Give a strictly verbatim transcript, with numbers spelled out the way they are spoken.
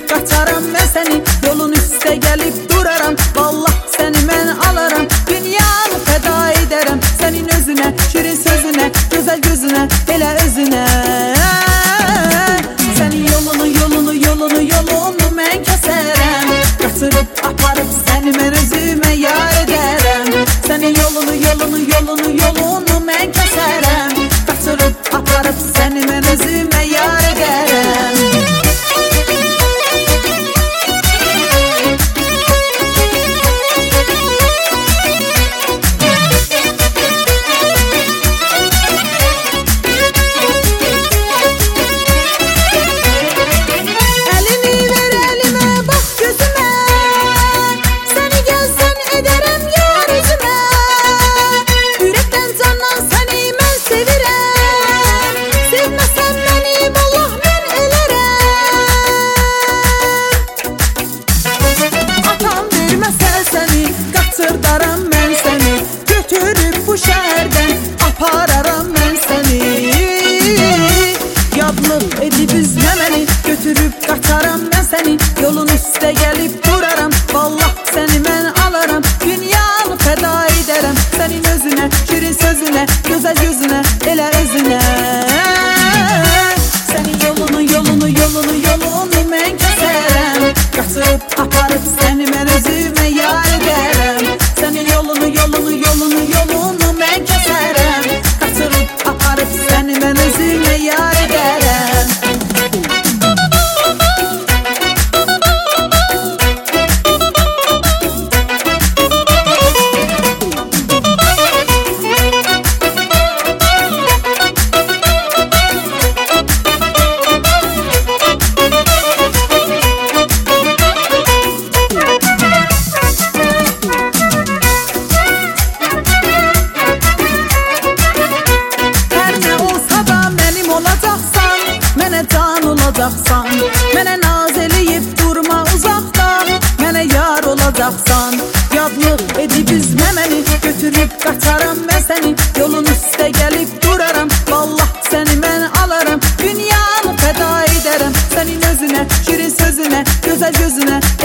qaçaram mən səni, yolun üstə gəlib duraram. Vallah səni mən alaram, dünyanı fəda edərəm sənin özünə, şirin sözünə, gözəl gözünə, elə özünə. Sənin yolunu, yolunu, yolunu, yolunu mən kəsərəm, qaçırıb aparıb səni mən özümə yar edərəm. Sənin yolunu, yolunu, yolunu, yolunu mən kəsərəm, qaçırıb aparıb səni mən özümə yar edərəm. Qaçırdaram mən səni, götürüb bu şəhərdən apararam mən səni. Yadlıq edib üzmə məni, götürüb qaçaram mən səni, yolun üstə gəlib duraram. Vallah səni mən alaram, dünyanı fəda edərəm sənin özünə, şirin sözünə, gözəl gözünə, elə özünə. Sənin yolunu, yolunu, yolunu, yolunu mən kəsərəm, qaçırıb aparıb səni mən özümə yar edərəm. Sənin yolunu, yolunu, yolunu, yolunu mən kəsərəm, qaçırıb aparıb səni mən özümə yar edərəm. Mənə naz eləyib durma uzaqda, mənə yar olacaqsan. Yadlıq edib üzmə məni, götürüb qaçaram mən səni, yolun üstə gəlib duraram. Vallah səni mən alaram, dünyanı fəda edərəm sənin özünə, şirin sözünə, gözəl gözünə,